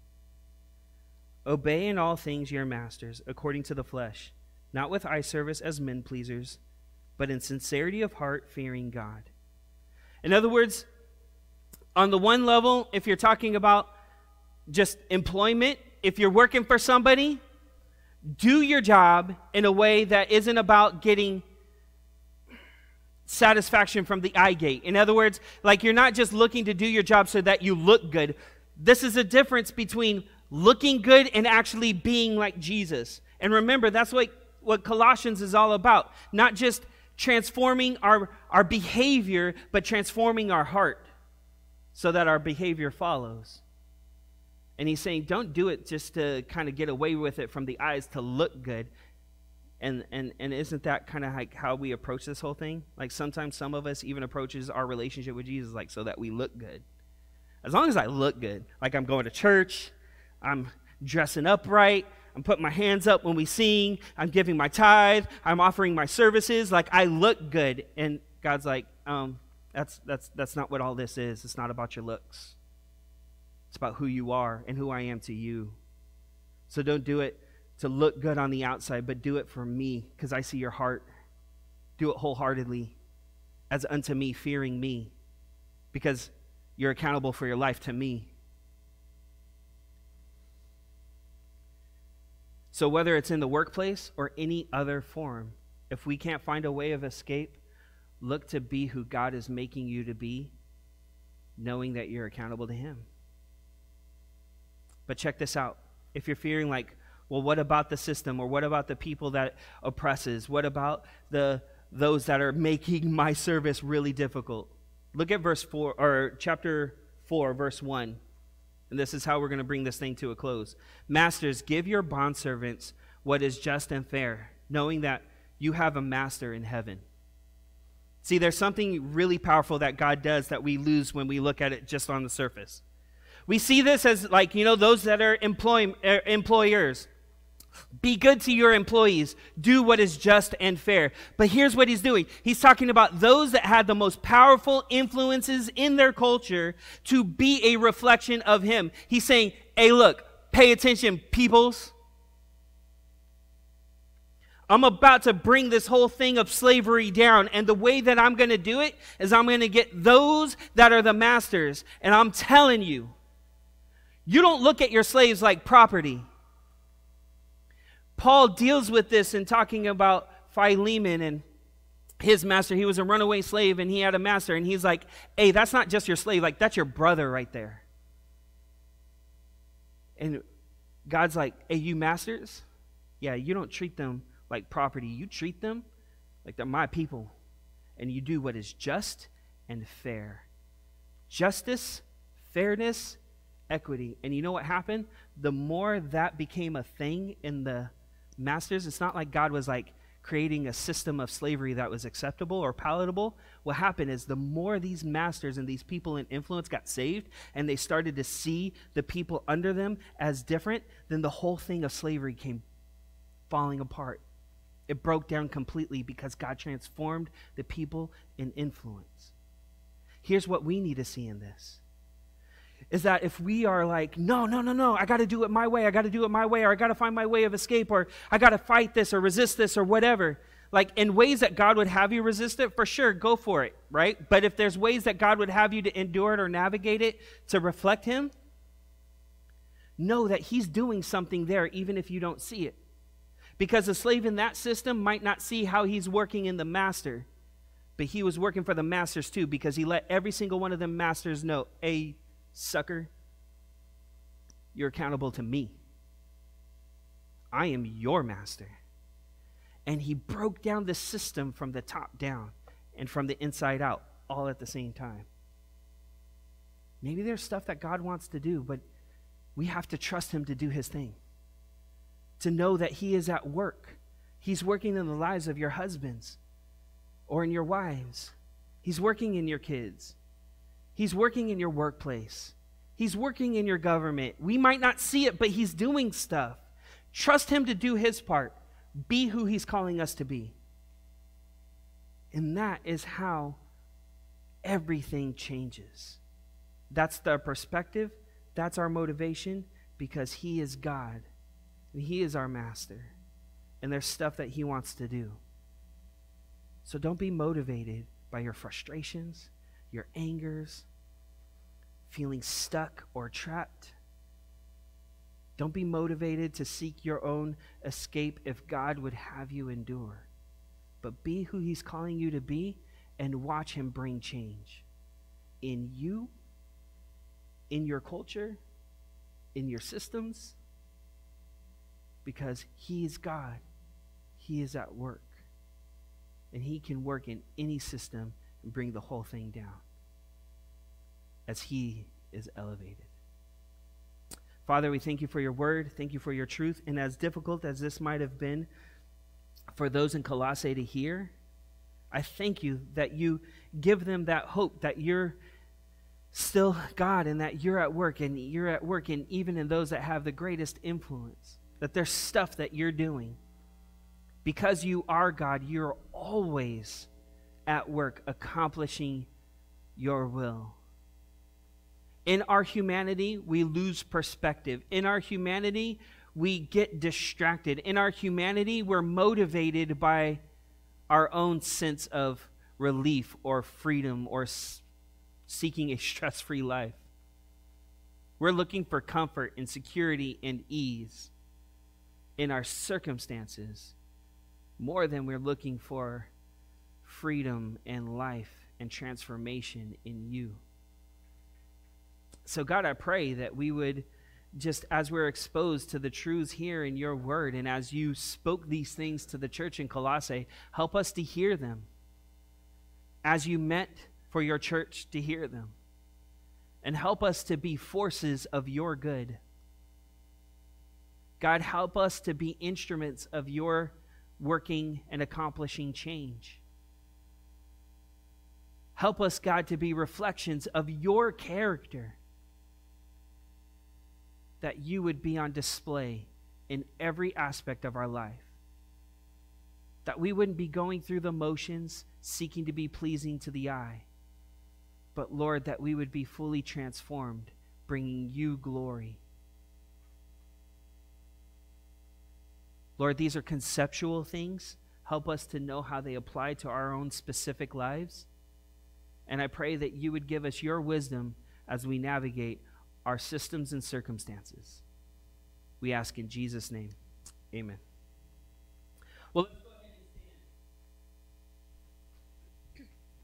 obey in all things your masters according to the flesh, not with eye service as men pleasers, but in sincerity of heart, fearing God. In other words, on the one level, if you're talking about just employment, if you're working for somebody, do your job in a way that isn't about getting satisfaction from the eye gate. In other words, like you're not just looking to do your job so that you look good. This is a difference between looking good and actually being like Jesus. And remember, that's what Colossians is all about. Not just transforming our behavior, but transforming our heart so that our behavior follows. And he's saying, don't do it just to kind of get away with it from the eyes to look good. And isn't that kind of like how we approach this whole thing? Like sometimes some of us even approaches our relationship with Jesus like so that we look good. As long as I look good, like I'm going to church, I'm dressing up right, I'm putting my hands up when we sing, I'm giving my tithe, I'm offering my services, like I look good. And God's like, that's not what all this is. It's not about your looks. It's about who you are and who I am to you. So don't do it to look good on the outside, but do it for me because I see your heart. Do it wholeheartedly as unto me, fearing me, because you're accountable for your life to me. So whether it's in the workplace or any other form, if we can't find a way of escape, look to be who God is making you to be, knowing that you're accountable to him. But check this out. If you're fearing like, well, what about the system? Or what about the people that oppresses? What about those that are making my service really difficult? Look at verse 4, or chapter 4, verse 1. And this is how we're going to bring this thing to a close. Masters, give your bondservants what is just and fair, knowing that you have a master in heaven. See, there's something really powerful that God does that we lose when we look at it just on the surface. We see this as like, those that are employers. Be good to your employees. Do what is just and fair. But here's what he's doing. He's talking about those that had the most powerful influences in their culture to be a reflection of him. He's saying, hey, look, pay attention, peoples. I'm about to bring this whole thing of slavery down. And the way that I'm going to do it is I'm going to get those that are the masters. And I'm telling you, you don't look at your slaves like property. Paul deals with this in talking about Philemon and his master. He was a runaway slave and he had a master. And he's like, hey, that's not just your slave. Like, that's your brother right there. And God's like, hey, you masters, yeah, you don't treat them like property. You treat them like they're my people. And you do what is just and fair. Justice, fairness, equity. And you know what happened? The more that became a thing in the masters, it's not like God was like creating a system of slavery that was acceptable or palatable. What happened is the more these masters and these people in influence got saved and they started to see the people under them as different, then the whole thing of slavery came falling apart. It broke down completely because God transformed the people in influence. Here's what we need to see in this. Is that if we are like, no, I got to do it my way, or I got to find my way of escape, or I got to fight this or resist this or whatever, like in ways that God would have you resist it, for sure, go for it, right? But if there's ways that God would have you to endure it or navigate it to reflect him, know that he's doing something there even if you don't see it. Because a slave in that system might not see how he's working in the master, but he was working for the masters too, because he let every single one of them masters know, hey, sucker, you're accountable to me. I am your master. And he broke down the system from the top down and from the inside out, all at the same time. Maybe there's stuff that God wants to do, but we have to trust him to do his thing. To know that he is at work. He's working in the lives of your husbands or in your wives. He's working in your kids. He's working in your workplace. He's working in your government. We might not see it, but he's doing stuff. Trust him to do his part. Be who he's calling us to be. And that is how everything changes. That's the perspective. That's our motivation, because he is God. And he is our master. And there's stuff that he wants to do. So don't be motivated by your frustrations, your angers, feeling stuck or trapped. Don't be motivated to seek your own escape if God would have you endure. But be who he's calling you to be and watch him bring change in you, in your culture, in your systems, because he is God. He is at work. And he can work in any system and bring the whole thing down as he is elevated. Father, we thank you for your word. Thank you for your truth. And as difficult as this might have been for those in Colossae to hear, I thank you that you give them that hope that you're still God and that you're at work, and you're at work in even in those that have the greatest influence, that there's stuff that you're doing. Because you are God, you're always at work accomplishing your will. In our humanity, we lose perspective. In our humanity, we get distracted. In our humanity, we're motivated by our own sense of relief or freedom or seeking a stress-free life. We're looking for comfort and security and ease in our circumstances more than we're looking for freedom and life and transformation in you. So God, I pray that we would, just as we're exposed to the truths here in your word, and as you spoke these things to the church in Colossae, help us to hear them as you meant for your church to hear them. And help us to be forces of your good. God, help us to be instruments of your working and accomplishing change. Help us, God, to be reflections of your character, that you would be on display in every aspect of our life. That we wouldn't be going through the motions, seeking to be pleasing to the eye, but Lord, that we would be fully transformed, bringing you glory. Lord, these are conceptual things. Help us to know how they apply to our own specific lives. And I pray that you would give us your wisdom as we navigate our systems and circumstances. We ask in Jesus' name. Amen. Well, let's go ahead and stand.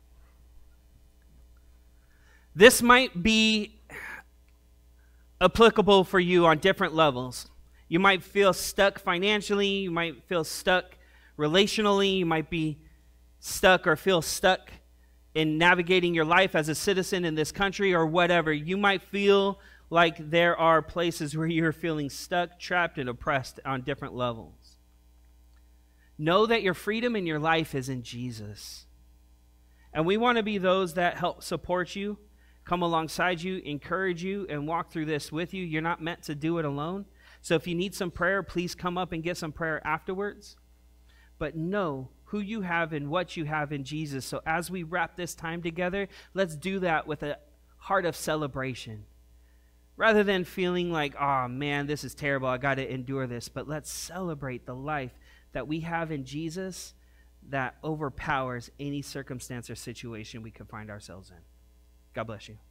This might be applicable for you on different levels. You might feel stuck financially. You might feel stuck relationally. You might be stuck or feel stuck in navigating your life as a citizen in this country or whatever. You might feel like there are places where you're feeling stuck, trapped, and oppressed on different levels. Know that your freedom in your life is in Jesus. And we want to be those that help support you, come alongside you, encourage you, and walk through this with you. You're not meant to do it alone. So if you need some prayer, please come up and get some prayer afterwards. But know who you have and what you have in Jesus. So as we wrap this time together, let's do that with a heart of celebration. Rather than feeling like, oh man, this is terrible, I got to endure this. But let's celebrate the life that we have in Jesus that overpowers any circumstance or situation we could find ourselves in. God bless you.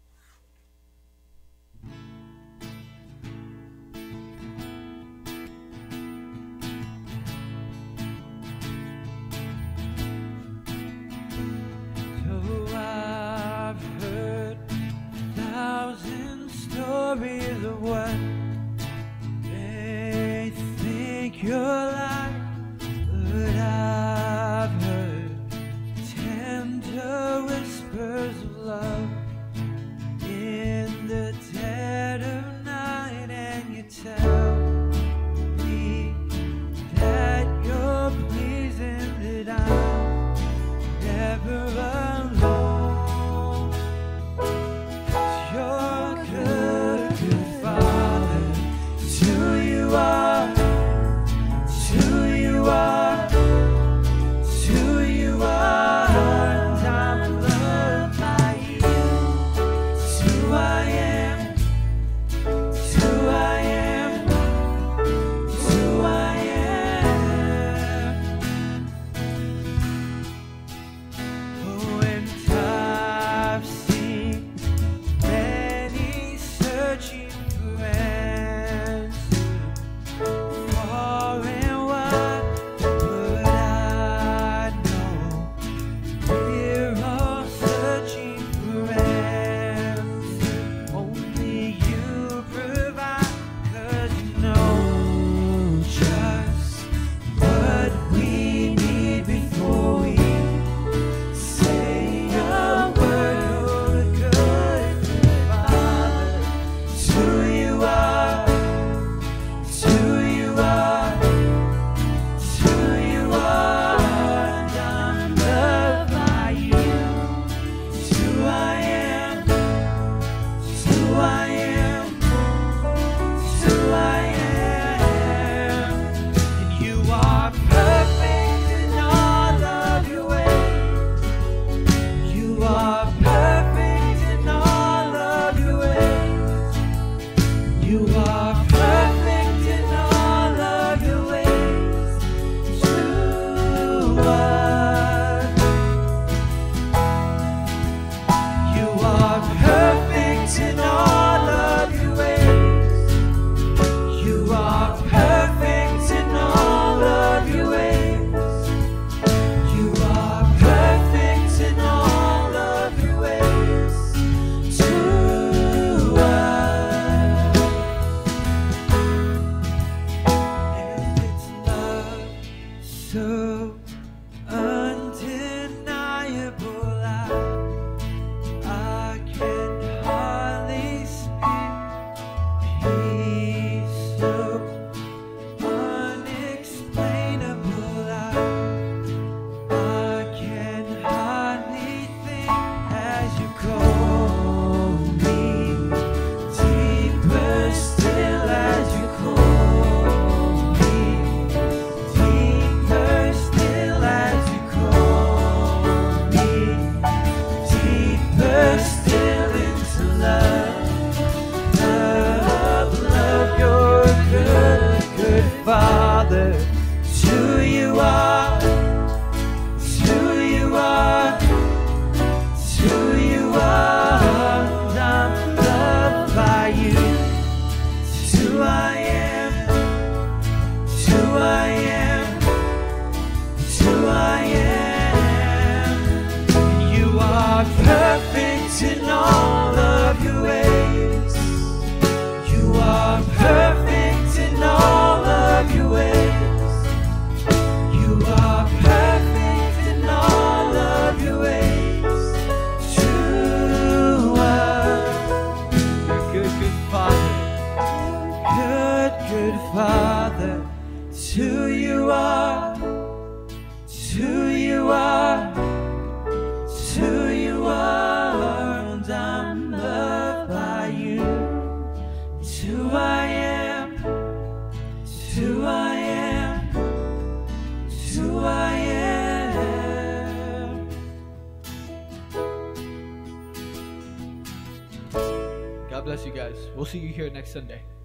Stories of what they think you're like, but I've heard tender whispers of love in the dead of night, and you tell me that you're pleasing, that I'm never alone. Oh God bless you guys. We'll see you here next Sunday.